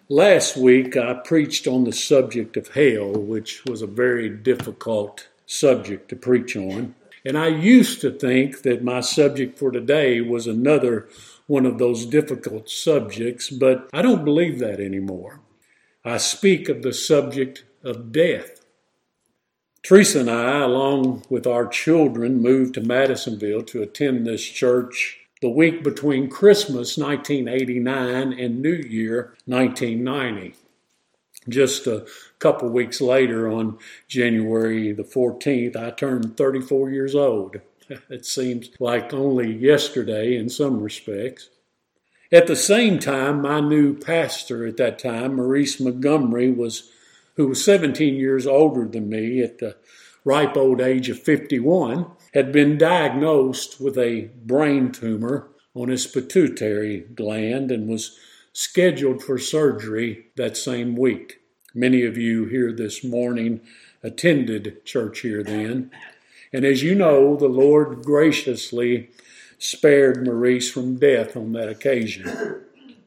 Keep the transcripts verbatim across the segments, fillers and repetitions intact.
Last week I preached on the subject of hell, which was a very difficult subject to preach on. And I used to think that my subject for today was another one of those difficult subjects, but I don't believe that anymore. I speak of the subject of death. Teresa and I, along with our children, moved to Madisonville to attend this church the week between Christmas nineteen eighty-nine and New Year nineteen ninety. Just a couple weeks later, on January the fourteenth, I turned thirty-four years old. It seems like only yesterday in some respects. At the same time, my new pastor at that time, Maurice Montgomery, was who was seventeen years older than me at the ripe old age of fifty-one, had been diagnosed with a brain tumor on his pituitary gland and was scheduled for surgery that same week. Many of you here this morning attended church here then. And as you know, the Lord graciously spared Maurice from death on that occasion.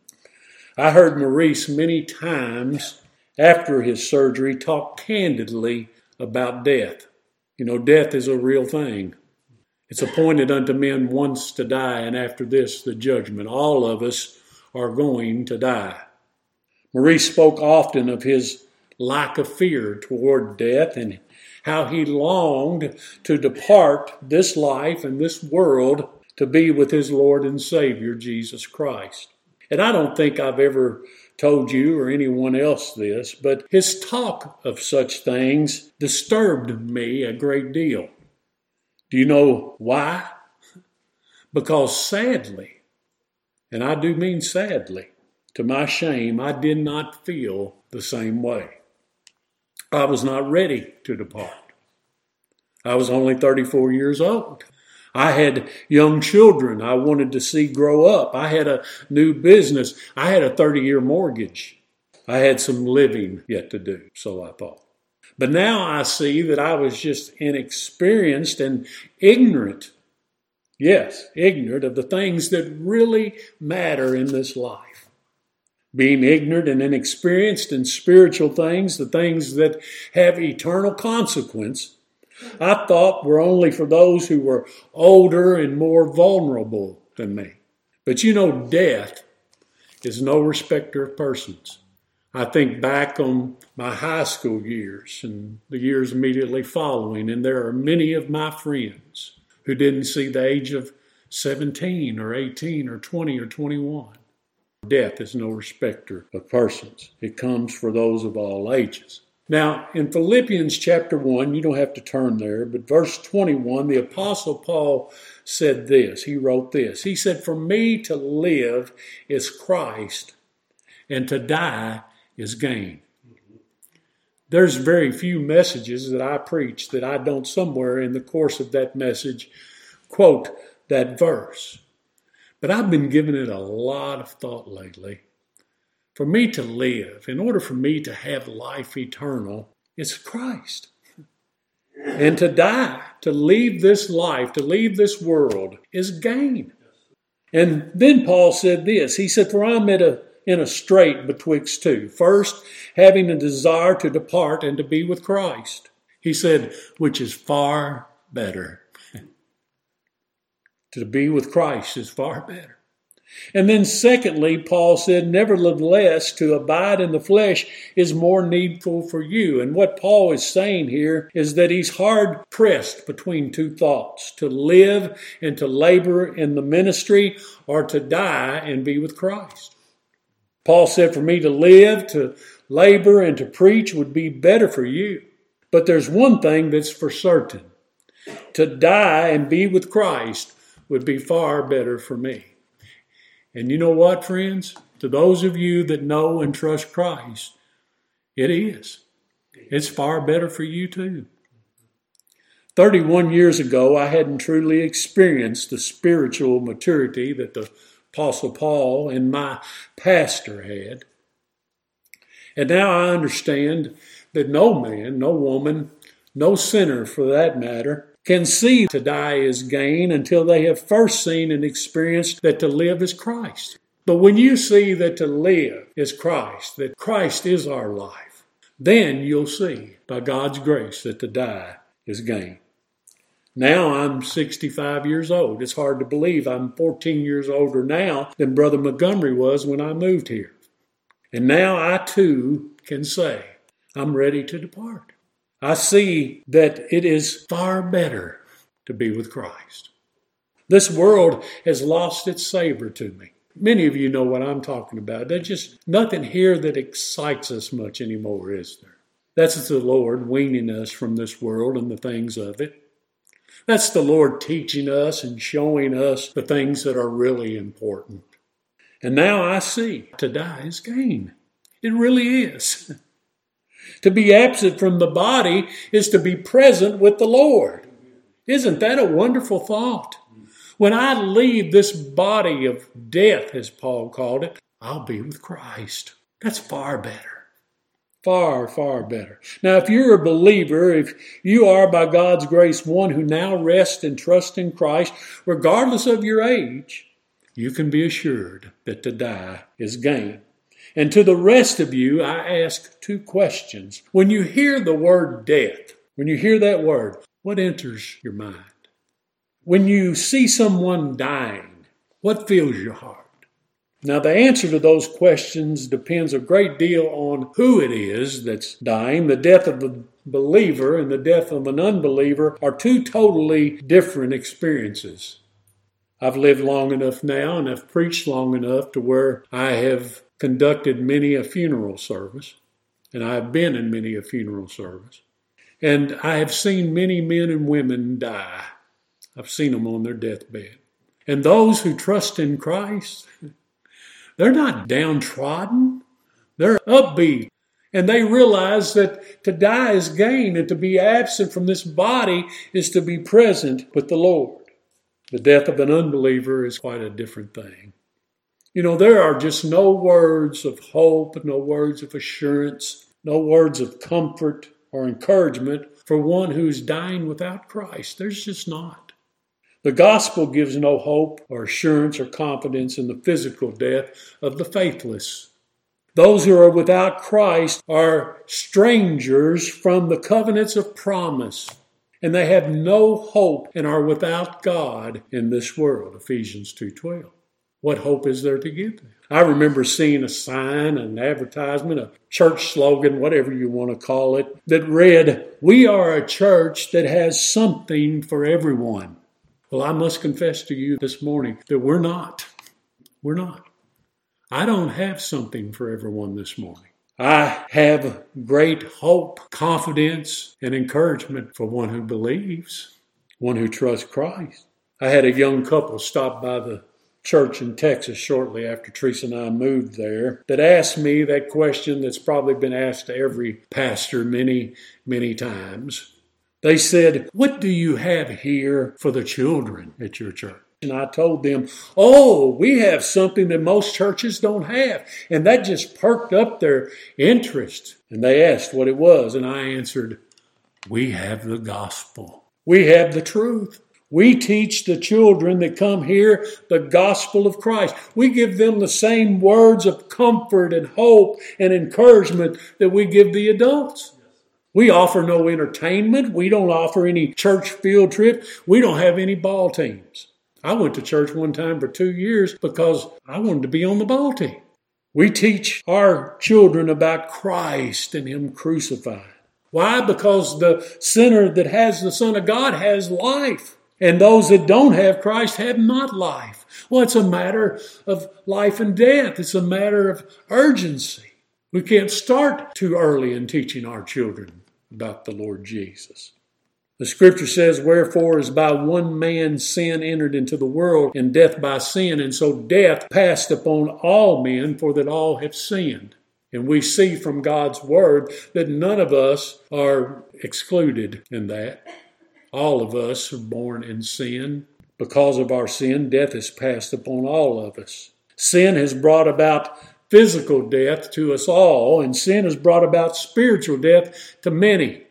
I heard Maurice many times after his surgery talk candidly about death. You know, death is a real thing. It's appointed unto men once to die, and after this, the judgment. All of us are going to die. Maurice spoke often of his lack of fear toward death and how he longed to depart this life and this world to be with his Lord and Savior, Jesus Christ. And I don't think I've ever told you or anyone else this, but his talk of such things disturbed me a great deal. Do you know why? Because sadly, and I do mean sadly, to my shame, I did not feel the same way. I was not ready to depart. I was only thirty-four years old. I had young children I wanted to see grow up. I had a new business. I had a thirty-year mortgage. I had some living yet to do, so I thought. But now I see that I was just inexperienced and ignorant. Yes, ignorant of the things that really matter in this life. Being ignorant and inexperienced in spiritual things, the things that have eternal consequence, I thought were only for those who were older and more vulnerable than me. But you know, death is no respecter of persons. I think back on my high school years and the years immediately following, and there are many of my friends who didn't see the age of seventeen or eighteen or twenty or twenty-one. Death is no respecter of persons. It comes for those of all ages. Now, in Philippians chapter one, you don't have to turn there, but verse twenty-one, the Apostle Paul said this. He wrote this. He said, "For me to live is Christ, and to die is gain." There's very few messages that I preach that I don't somewhere in the course of that message quote that verse. But I've been giving it a lot of thought lately. For me to live, in order for me to have life eternal, it's Christ. And to die, to leave this life, to leave this world, is gain. And then Paul said this. He said, "For I'm at a, in a strait betwixt two. First, having a desire to depart and to be with Christ." He said, which is far better. To be with Christ is far better. And then secondly, Paul said, "Nevertheless, to abide in the flesh is more needful for you." And what Paul is saying here is that he's hard pressed between two thoughts, to live and to labor in the ministry, or to die and be with Christ. Paul said, "For me to live, to labor, and to preach would be better for you. But there's one thing that's for certain. To die and be with Christ would be far better for me." And you know what, friends? To those of you that know and trust Christ, it is. It's far better for you too. thirty-one years ago, I hadn't truly experienced the spiritual maturity that the Apostle Paul and my pastor had. And now I understand that no man, no woman, no sinner for that matter, can see to die is gain until they have first seen and experienced that to live is Christ. But when you see that to live is Christ, that Christ is our life, then you'll see by God's grace that to die is gain. Now I'm sixty-five years old. It's hard to believe I'm fourteen years older now than Brother Montgomery was when I moved here. And now I too can say, I'm ready to depart. I see that it is far better to be with Christ. This world has lost its savor to me. Many of you know what I'm talking about. There's just nothing here that excites us much anymore, is there? That's the Lord weaning us from this world and the things of it. That's the Lord teaching us and showing us the things that are really important. And now I see to die is gain. It really is. To be absent from the body is to be present with the Lord. Isn't that a wonderful thought? When I leave this body of death, as Paul called it, I'll be with Christ. That's far better. Far, far better. Now, if you're a believer, if you are by God's grace one who now rests and trusts in Christ, regardless of your age, you can be assured that to die is gain. And to the rest of you, I ask two questions. When you hear the word death, when you hear that word, what enters your mind? When you see someone dying, what fills your heart? Now, the answer to those questions depends a great deal on who it is that's dying. The death of a believer and the death of an unbeliever are two totally different experiences. I've lived long enough now and I've preached long enough to where I have conducted many a funeral service, and I have been in many a funeral service. And I have seen many men and women die. I've seen them on their deathbed. And those who trust in Christ, they're not downtrodden. They're upbeat. And they realize that to die is gain, and to be absent from this body is to be present with the Lord. The death of an unbeliever is quite a different thing. You know, there are just no words of hope, no words of assurance, no words of comfort or encouragement for one who's dying without Christ. There's just not. The gospel gives no hope or assurance or confidence in the physical death of the faithless. Those who are without Christ are strangers from the covenants of promise, and they have no hope and are without God in this world, Ephesians two twelve. What hope is there to give them? I remember seeing a sign, an advertisement, a church slogan, whatever you want to call it, that read, "We are a church that has something for everyone." Well, I must confess to you this morning that we're not. We're not. I don't have something for everyone this morning. I have great hope, confidence, and encouragement for one who believes, one who trusts Christ. I had a young couple stop by the church in Texas shortly after Teresa and I moved there that asked me that question that's probably been asked to every pastor many, many times. They said, "What do you have here for the children at your church?" And I told them, "Oh, we have something that most churches don't have." And that just perked up their interest. And they asked what it was. And I answered, "We have the gospel. We have the truth. We teach the children that come here the gospel of Christ. We give them the same words of comfort and hope and encouragement that we give the adults. We offer no entertainment. We don't offer any church field trip. We don't have any ball teams. I went to church one time for two years because I wanted to be on the ball team. We teach our children about Christ and Him crucified. Why? Because the sinner that has the Son of God has life. And those that don't have Christ have not life. Well, it's a matter of life and death. It's a matter of urgency. We can't start too early in teaching our children about the Lord Jesus. The scripture says, "Wherefore as by one man sin entered into the world, and death by sin, and so death passed upon all men, for that all have sinned." And we see from God's word that none of us are excluded in that. All of us are born in sin. Because of our sin, death is passed upon all of us. Sin has brought about physical death to us all, and sin has brought about spiritual death to many.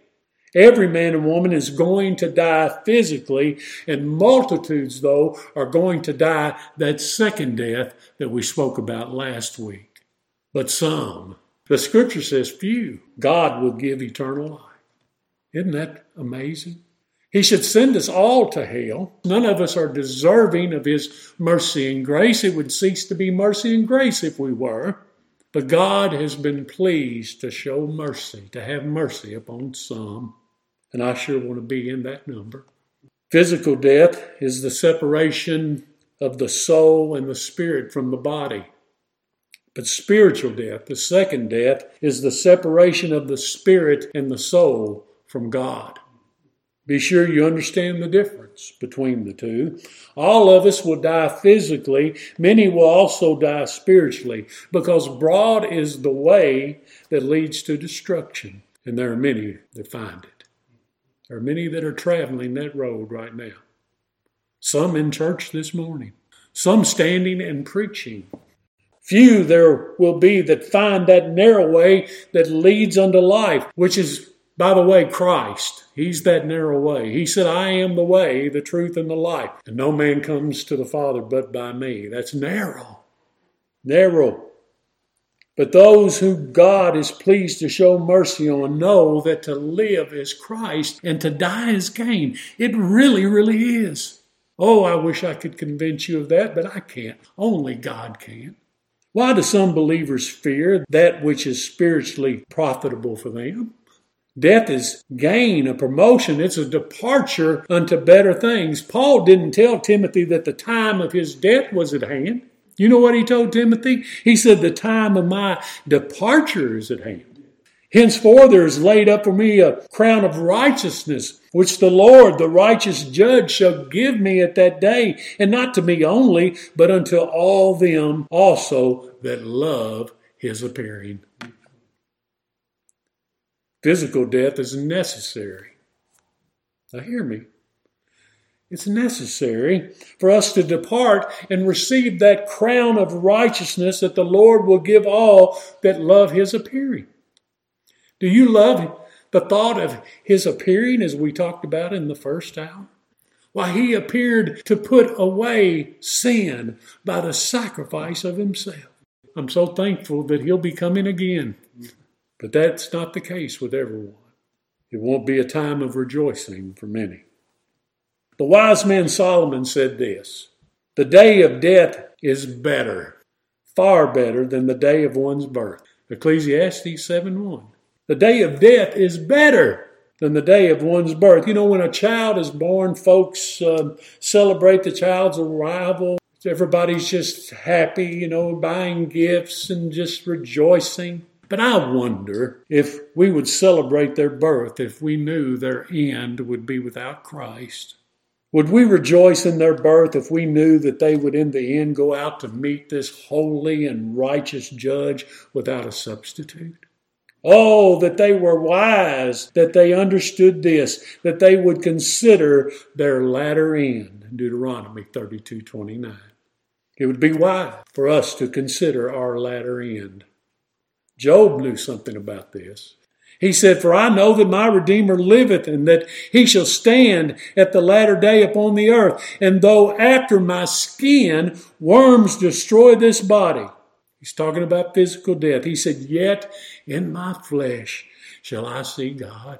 Every man and woman is going to die physically, and multitudes, though, are going to die that second death that we spoke about last week. But some, the scripture says few, God will give eternal life. Isn't that amazing? He should send us all to hell. None of us are deserving of His mercy and grace. It would cease to be mercy and grace if we were. But God has been pleased to show mercy, to have mercy upon some. And I sure want to be in that number. Physical death is the separation of the soul and the spirit from the body. But spiritual death, the second death, is the separation of the spirit and the soul from God. Be sure you understand the difference between the two. All of us will die physically. Many will also die spiritually, because broad is the way that leads to destruction. And there are many that find it. There are many that are traveling that road right now. Some in church this morning. Some standing and preaching. Few there will be that find that narrow way that leads unto life, which is, by the way, Christ. He's that narrow way. He said, I am the way, the truth, and the life. And no man comes to the Father but by me. That's narrow. Narrow. But those who God is pleased to show mercy on know that to live is Christ and to die is gain. It really, really is. Oh, I wish I could convince you of that, but I can't. Only God can. Why do some believers fear that which is spiritually profitable for them? Death is gain, a promotion. It's a departure unto better things. Paul didn't tell Timothy that the time of his death was at hand. You know what he told Timothy? He said, the time of my departure is at hand. Henceforth there is laid up for me a crown of righteousness, which the Lord, the righteous judge, shall give me at that day, and not to me only, but unto all them also that love His appearing. Physical death is necessary. Now hear me. It's necessary for us to depart and receive that crown of righteousness that the Lord will give all that love His appearing. Do you love the thought of His appearing, as we talked about in the first hour? Why, He appeared to put away sin by the sacrifice of Himself. I'm so thankful that He'll be coming again. But that's not the case with everyone. It won't be a time of rejoicing for many. The wise man Solomon said this, the day of death is better, far better than the day of one's birth. Ecclesiastes seven one. The day of death is better than the day of one's birth. You know, when a child is born, folks um, celebrate the child's arrival. Everybody's just happy, you know, buying gifts and just rejoicing. But I wonder if we would celebrate their birth if we knew their end would be without Christ. Would we rejoice in their birth if we knew that they would in the end go out to meet this holy and righteous judge without a substitute? Oh, that they were wise, that they understood this, that they would consider their latter end. Deuteronomy thirty-two twenty-nine. It would be wise for us to consider our latter end. Job knew something about this. He said, for I know that my Redeemer liveth, and that He shall stand at the latter day upon the earth. And though after my skin worms destroy this body. He's talking about physical death. He said, yet in my flesh shall I see God.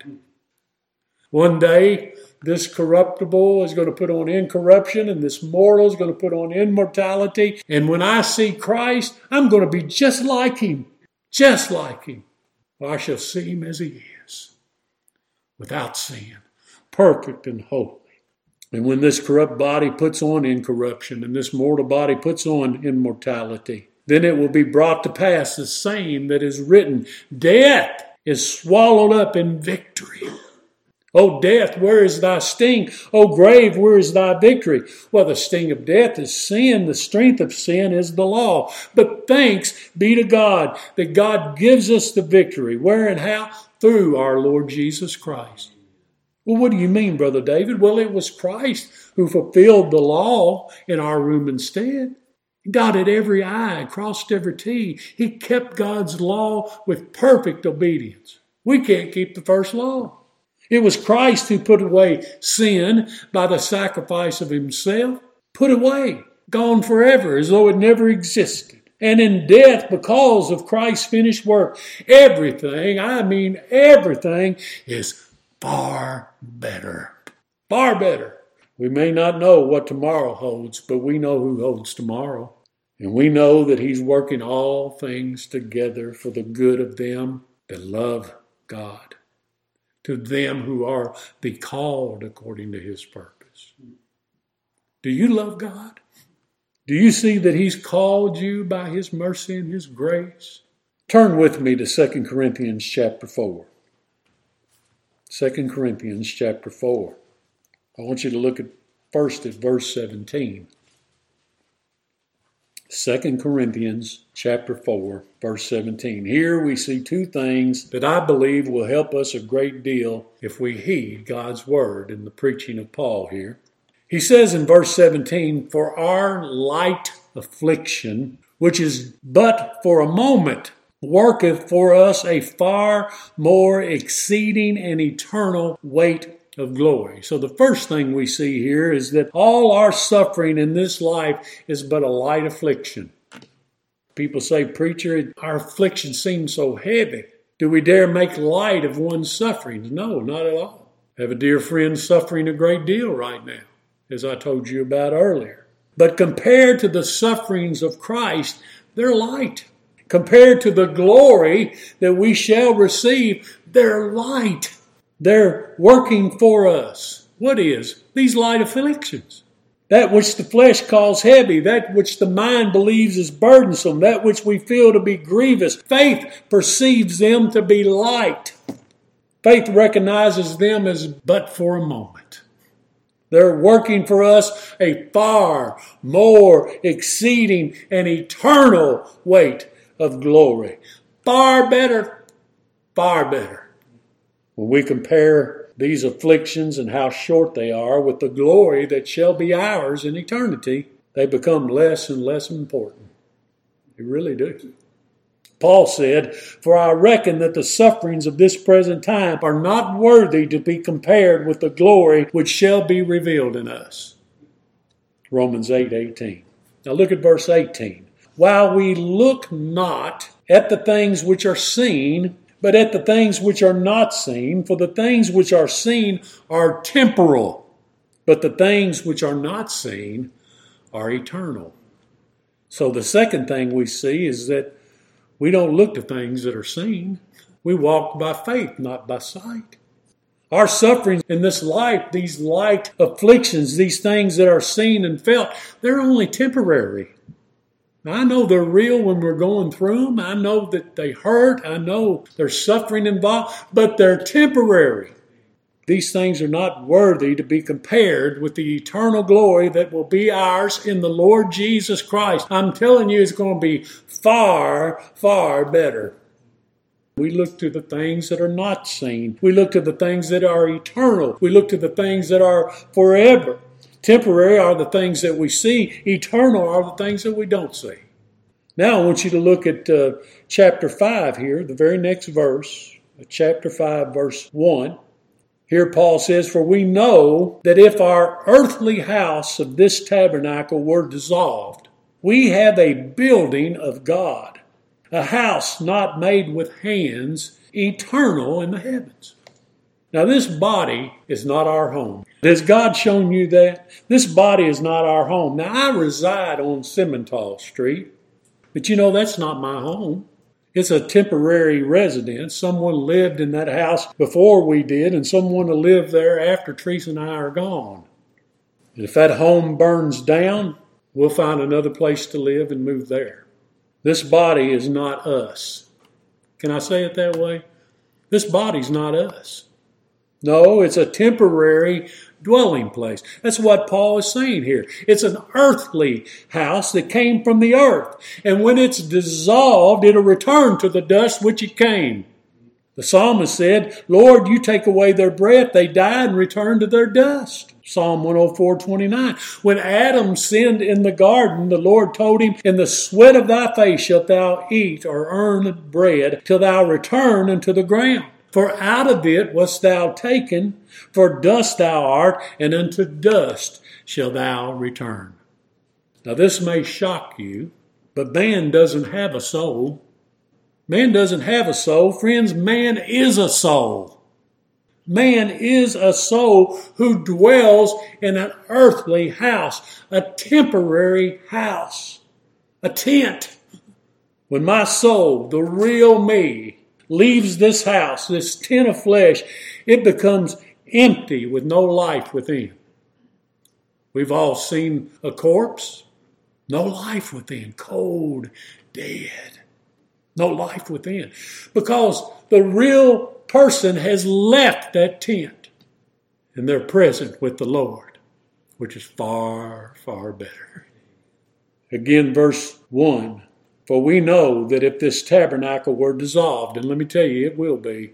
One day, this corruptible is going to put on incorruption, and this mortal is going to put on immortality. And when I see Christ, I'm going to be just like Him. Just like Him. I shall see Him as He is, without sin, perfect and holy. And when this corrupt body puts on incorruption and this mortal body puts on immortality, then it will be brought to pass the same that is written, death is swallowed up in victory. O death, where is thy sting? O grave, where is thy victory? Well, the sting of death is sin. The strength of sin is the law. But thanks be to God that God gives us the victory. Where and how? Through our Lord Jesus Christ. Well, what do you mean, Brother David? Well, it was Christ who fulfilled the law in our room instead. He dotted every I, crossed every T. He kept God's law with perfect obedience. We can't keep the first law. It was Christ who put away sin by the sacrifice of himself. Put away, gone forever, as though it never existed. And in death, because of Christ's finished work, everything, I mean everything, is far better. Far better. We may not know what tomorrow holds, but we know who holds tomorrow. And we know that he's working all things together for the good of them that love God, to them who are the called according to his purpose. Do you love God? Do you see that he's called you by his mercy and his grace? Turn with me to Second Corinthians chapter four. Second Corinthians chapter four. I want you to look at first at verse seventeen. Second Corinthians chapter four, verse seventeen. Here we see two things that I believe will help us a great deal if we heed God's word in the preaching of Paul here. He says in verse seventeen, "For our light affliction, which is but for a moment, worketh for us a far more exceeding and eternal weight of glory." So the first thing we see here is that all our suffering in this life is but a light affliction. People say, "Preacher, our affliction seems so heavy. Do we dare make light of one's sufferings?" No, not at all. I have a dear friend suffering a great deal right now, as I told you about earlier. But compared to the sufferings of Christ, they're light. Compared to the glory that we shall receive, they're light. They're working for us. What is? These light afflictions. That which the flesh calls heavy, that which the mind believes is burdensome, that which we feel to be grievous. Faith perceives them to be light. Faith recognizes them as but for a moment. They're working for us a far more exceeding and eternal weight of glory. Far better, far better. When we compare these afflictions and how short they are with the glory that shall be ours in eternity, they become less and less important. They really do. Paul said, "For I reckon that the sufferings of this present time are not worthy to be compared with the glory which shall be revealed in us." Romans eight eighteen. Now look at verse eighteen. "While we look not at the things which are seen, but at the things which are not seen, for the things which are seen are temporal, but the things which are not seen are eternal." So the second thing we see is that we don't look to things that are seen. We walk by faith, not by sight. Our sufferings in this life, these light afflictions, these things that are seen and felt, they're only temporary. I know they're real when we're going through them. I know that they hurt. I know there's suffering involved, but they're temporary. These things are not worthy to be compared with the eternal glory that will be ours in the Lord Jesus Christ. I'm telling you, it's going to be far, far better. We look to the things that are not seen. We look to the things that are eternal. We look to the things that are forever. Temporary are the things that we see. Eternal are the things that we don't see. Now I want you to look at uh, chapter five here, the very next verse, chapter five, verse one. Here Paul says, "For we know that if our earthly house of this tabernacle were dissolved, we have a building of God, a house not made with hands, eternal in the heavens." Now this body is not our home. Has God shown you that? This body is not our home. Now I reside on Simmental Street, but you know that's not my home. It's a temporary residence. Someone lived in that house before we did, and someone will live there after Teresa and I are gone. And if that home burns down, we'll find another place to live and move there. This body is not us. Can I say it that way? This body's not us. No, it's a temporary dwelling place. That's what Paul is saying here. It's an earthly house that came from the earth. And when it's dissolved, it'll return to the dust which it came. The psalmist said, "Lord, you take away their breath. They die and return to their dust." Psalm one oh four twenty-nine. When Adam sinned in the garden, the Lord told him, "In the sweat of thy face shalt thou eat or earn bread till thou return unto the ground." For out of it wast thou taken, for dust thou art, and unto dust shalt thou return. Now this may shock you, but man doesn't have a soul. Man doesn't have a soul. Friends, man is a soul. Man is a soul who dwells in an earthly house, a temporary house, a tent. When my soul, the real me, leaves this house, this tent of flesh, it becomes empty with no life within. We've all seen a corpse, no life within, cold, dead, no life within. Because the real person has left that tent and they're present with the Lord, which is far, far better. Again, verse one. For we know that if this tabernacle were dissolved, and let me tell you, it will be,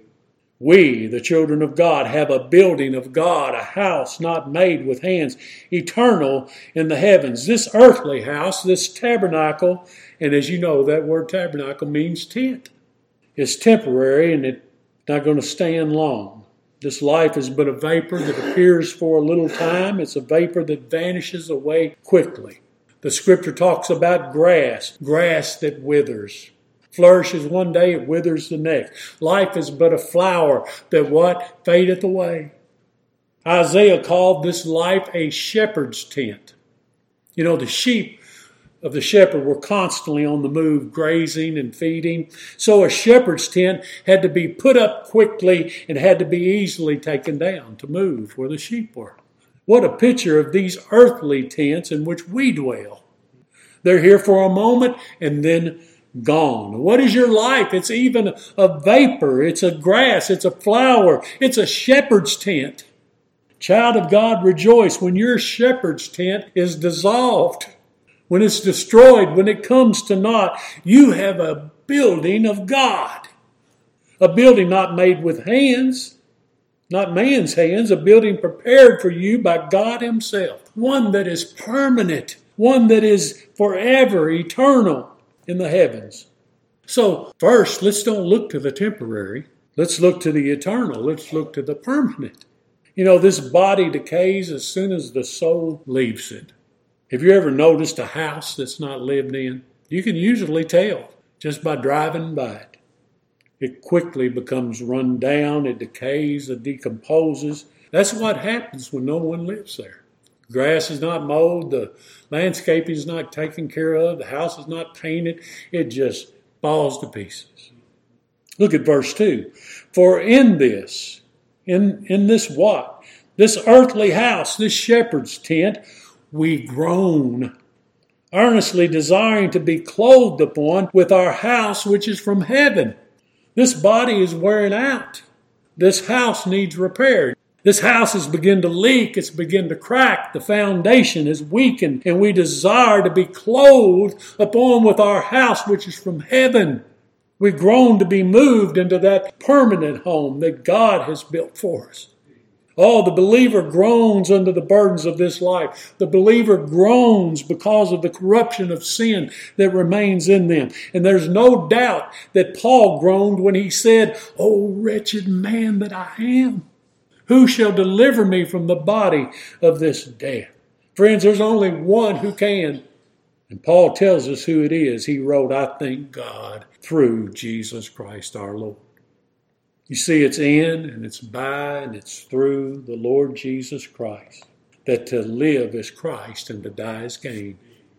we, the children of God, have a building of God, a house not made with hands, eternal in the heavens. This earthly house, this tabernacle, and as you know, that word tabernacle means tent. It's temporary and it's not going to stand long. This life is but a vapor that appears for a little time. It's a vapor that vanishes away quickly. The scripture talks about grass, grass that withers. Flourishes one day, it withers the next. Life is but a flower that what? Fadeth away. Isaiah called this life a shepherd's tent. You know, the sheep of the shepherd were constantly on the move, grazing and feeding. So a shepherd's tent had to be put up quickly and had to be easily taken down to move where the sheep were. What a picture of these earthly tents in which we dwell. They're here for a moment and then gone. What is your life? It's even a vapor. It's a grass. It's a flower. It's a shepherd's tent. Child of God, rejoice when your shepherd's tent is dissolved. When it's destroyed, when it comes to naught, you have a building of God. A building not made with hands, not man's hands, a building prepared for you by God Himself. One that is permanent, one that is forever, eternal in the heavens. So first, let's don't look to the temporary. Let's look to the eternal. Let's look to the permanent. You know, this body decays as soon as the soul leaves it. Have you ever noticed a house that's not lived in? You can usually tell just by driving by it. It quickly becomes run down, it decays, it decomposes. That's what happens when no one lives there. The grass is not mowed, the landscape is not taken care of, the house is not painted, it just falls to pieces. Look at verse two. For in this, in, in this what? This earthly house, this shepherd's tent, we groan, earnestly desiring to be clothed upon with our house which is from heaven. This body is wearing out. This house needs repair. This house has begun to leak. It's begun to crack. The foundation is weakened. And we desire to be clothed upon with our house which is from heaven. We groan to be moved into that permanent home that God has built for us. Oh, the believer groans under the burdens of this life. The believer groans because of the corruption of sin that remains in them. And there's no doubt that Paul groaned when he said, "O wretched man that I am, who shall deliver me from the body of this death?" Friends, there's only one who can. And Paul tells us who it is. He wrote, "I thank God through Jesus Christ our Lord." You see, it's in and it's by and it's through the Lord Jesus Christ that to live is Christ and to die is gain.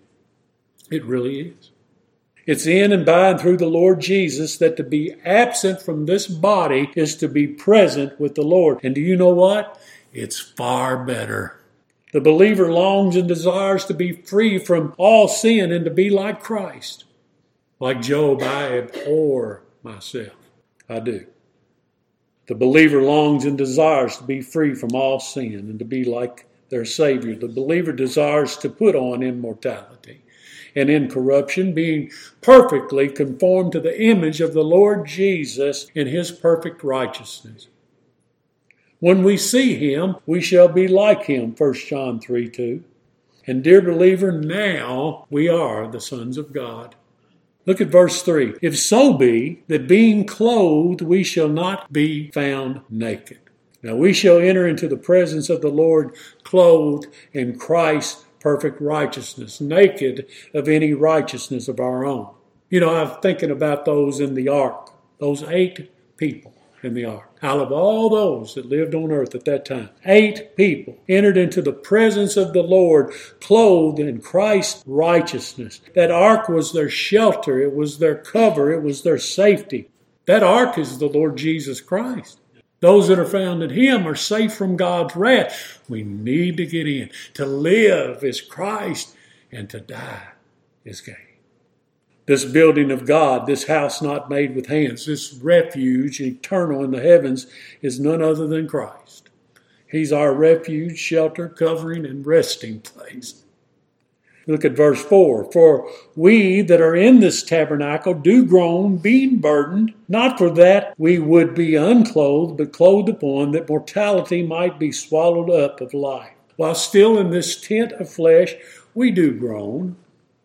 It really is. It's in and by and through the Lord Jesus that to be absent from this body is to be present with the Lord. And do you know what? It's far better. The believer longs and desires to be free from all sin and to be like Christ. Like Job, I abhor myself. I do. The believer longs and desires to be free from all sin and to be like their Savior. The believer desires to put on immortality and incorruption, being perfectly conformed to the image of the Lord Jesus in His perfect righteousness. When we see Him, we shall be like Him, First John three two. And dear believer, now we are the sons of God. Look at verse three. If so be that being clothed we shall not be found naked. Now we shall enter into the presence of the Lord clothed in Christ's perfect righteousness, naked of any righteousness of our own. You know, I'm thinking about those in the ark, those eight people in the ark. Out of all those that lived on earth at that time, eight people entered into the presence of the Lord clothed in Christ's righteousness. That ark was their shelter. It was their cover. It was their safety. That ark is the Lord Jesus Christ. Those that are found in Him are safe from God's wrath. We need to get in. To live is Christ, and to die is gain. This building of God, this house not made with hands, this refuge eternal in the heavens is none other than Christ. He's our refuge, shelter, covering, and resting place. Look at verse four. For we that are in this tabernacle do groan, being burdened, not for that we would be unclothed, but clothed upon, that mortality might be swallowed up of life. While still in this tent of flesh, we do groan.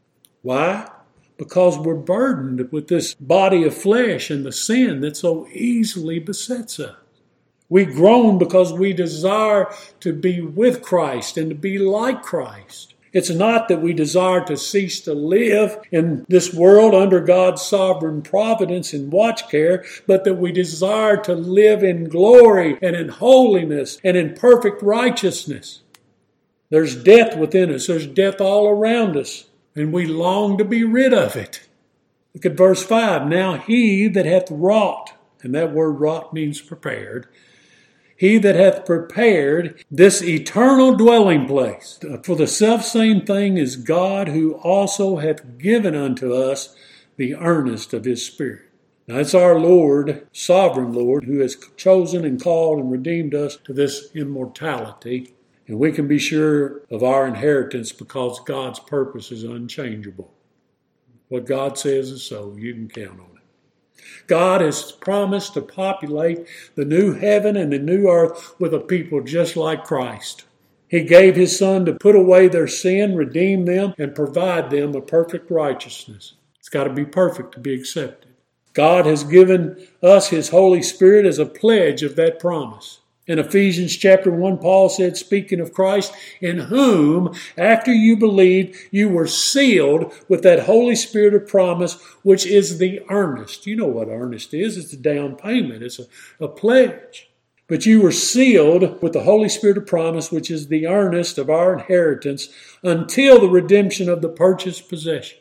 Why? Because we're burdened with this body of flesh and the sin that so easily besets us. We groan because we desire to be with Christ and to be like Christ. It's not that we desire to cease to live in this world under God's sovereign providence and watch care, but that we desire to live in glory and in holiness and in perfect righteousness. There's death within us. There's death all around us. And we long to be rid of it. Look at verse five. Now he that hath wrought, and that word wrought means prepared, he that hath prepared this eternal dwelling place, for the selfsame thing is God, who also hath given unto us the earnest of His Spirit. Now it's our Lord, sovereign Lord, who has chosen and called and redeemed us to this immortality. And we can be sure of our inheritance because God's purpose is unchangeable. What God says is so. You can count on it. God has promised to populate the new heaven and the new earth with a people just like Christ. He gave His Son to put away their sin, redeem them, and provide them a perfect righteousness. It's got to be perfect to be accepted. God has given us His Holy Spirit as a pledge of that promise. In Ephesians chapter one, Paul said, speaking of Christ, in whom, after you believed, you were sealed with that Holy Spirit of promise, which is the earnest. You know what earnest is. It's a down payment. It's a, a pledge. But you were sealed with the Holy Spirit of promise, which is the earnest of our inheritance, until the redemption of the purchased possession.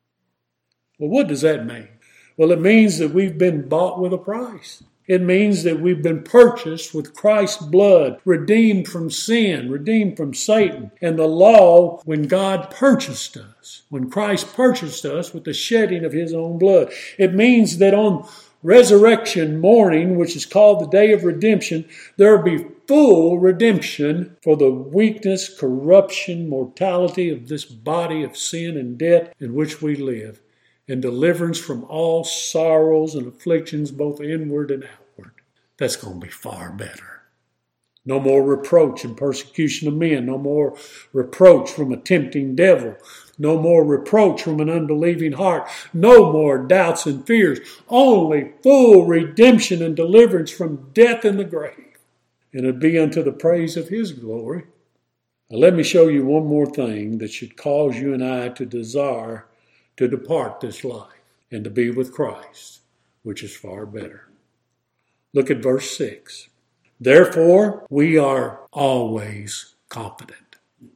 Well, what does that mean? Well, it means that we've been bought with a price. It means that we've been purchased with Christ's blood, redeemed from sin, redeemed from Satan and the law when God purchased us, when Christ purchased us with the shedding of His own blood. It means that on resurrection morning, which is called the day of redemption, there will be full redemption for the weakness, corruption, mortality of this body of sin and death in which we live, and deliverance from all sorrows and afflictions, both inward and outward. That's going to be far better. No more reproach and persecution of men. No more reproach from a tempting devil. No more reproach from an unbelieving heart. No more doubts and fears. Only full redemption and deliverance from death and the grave. And it'll be unto the praise of His glory. Now let me show you one more thing that should cause you and I to desire to depart this life and to be with Christ, which is far better. Look at verse six. Therefore, we are always confident.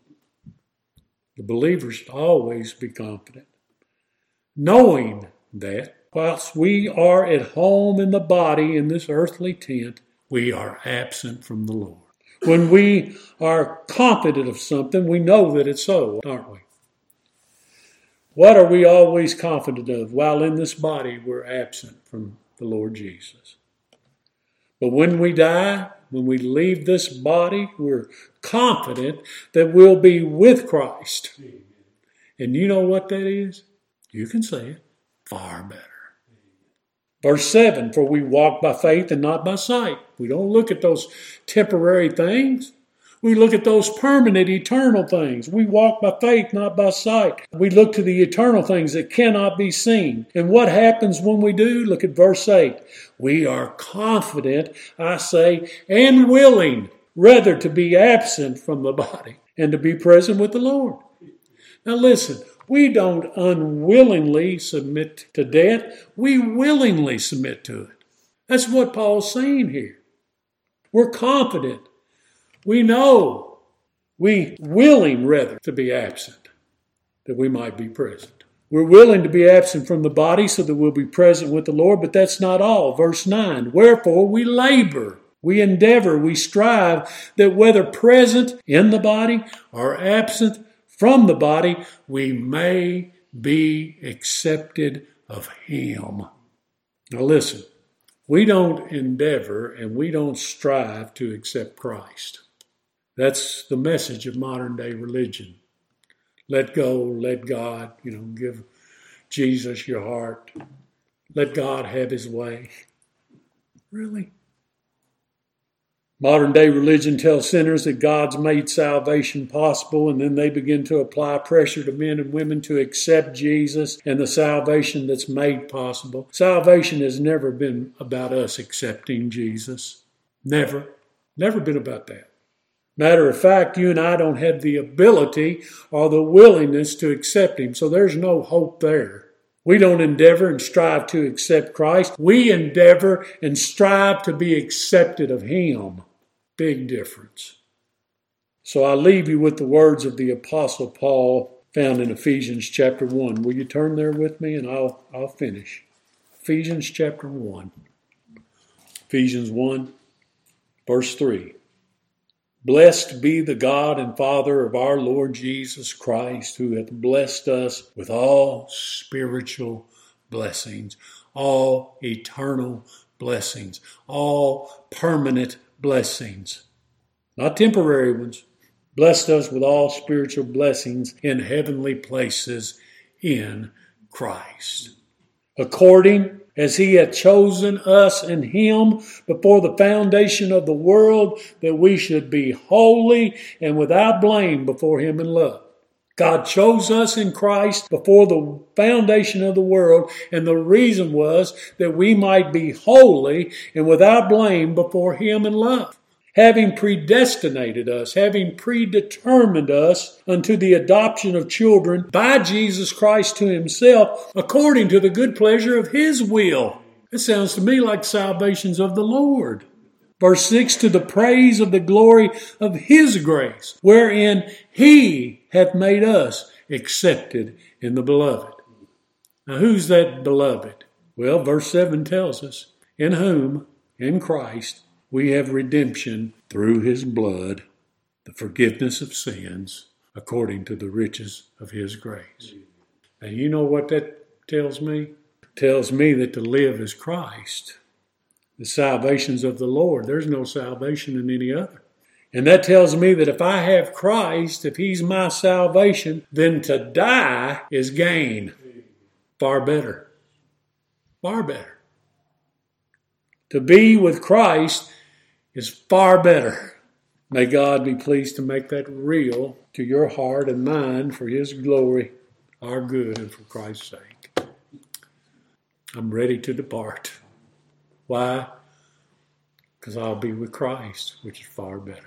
The believers should always be confident, knowing that whilst we are at home in the body in this earthly tent, we are absent from the Lord. When we are confident of something, we know that it's so, aren't we? What are we always confident of? While in this body, we're absent from the Lord Jesus. But when we die, when we leave this body, we're confident that we'll be with Christ. And you know what that is? You can say it. Far better. Verse seven, for we walk by faith and not by sight. We don't look at those temporary things. We look at those permanent, eternal things. We walk by faith, not by sight. We look to the eternal things that cannot be seen. And what happens when we do? Look at verse eight. We are confident, I say, and willing, rather to be absent from the body and to be present with the Lord. Now listen, we don't unwillingly submit to death. We willingly submit to it. That's what Paul's saying here. We're confident. We know, we willing rather to be absent, that we might be present. We're willing to be absent from the body so that we'll be present with the Lord, but that's not all. Verse nine, wherefore we labor, we endeavor, we strive that whether present in the body or absent from the body, we may be accepted of Him. Now listen, we don't endeavor and we don't strive to accept Christ. That's the message of modern day religion. Let go, let God, you know, give Jesus your heart. Let God have His way. Really? Modern day religion tells sinners that God's made salvation possible, and then they begin to apply pressure to men and women to accept Jesus and the salvation that's made possible. Salvation has never been about us accepting Jesus. Never. Never been about that. Matter of fact, you and I don't have the ability or the willingness to accept Him, so there's no hope there. We don't endeavor and strive to accept Christ. We endeavor and strive to be accepted of Him. Big difference. So I leave you with the words of the Apostle Paul found in Ephesians chapter one. Will you turn there with me and I'll, I'll finish. Ephesians chapter one. Ephesians one, verse three. Blessed be the God and Father of our Lord Jesus Christ, who hath blessed us with all spiritual blessings, all eternal blessings, all permanent blessings, not temporary ones. Blessed us with all spiritual blessings in heavenly places in Christ, according as He hath chosen us in Him before the foundation of the world, that we should be holy and without blame before Him in love. God chose us in Christ before the foundation of the world, and the reason was that we might be holy and without blame before Him in love, having predestinated us, having predetermined us unto the adoption of children by Jesus Christ to Himself, according to the good pleasure of His will. It sounds to me like salvation's of the Lord. Verse six, to the praise of the glory of His grace, wherein He hath made us accepted in the beloved. Now who's that beloved? Well, verse seven tells us, in whom, in Christ, we have redemption through His blood, the forgiveness of sins, according to the riches of His grace. Now you know what that tells me? It tells me that to live is Christ. The salvation's of the Lord. There's no salvation in any other. And that tells me that if I have Christ, if He's my salvation, then to die is gain. Far better. Far better. To be with Christ is far better. May God be pleased to make that real to your heart and mind for His glory, our good, and for Christ's sake. I'm ready to depart. Why? Because I'll be with Christ, which is far better.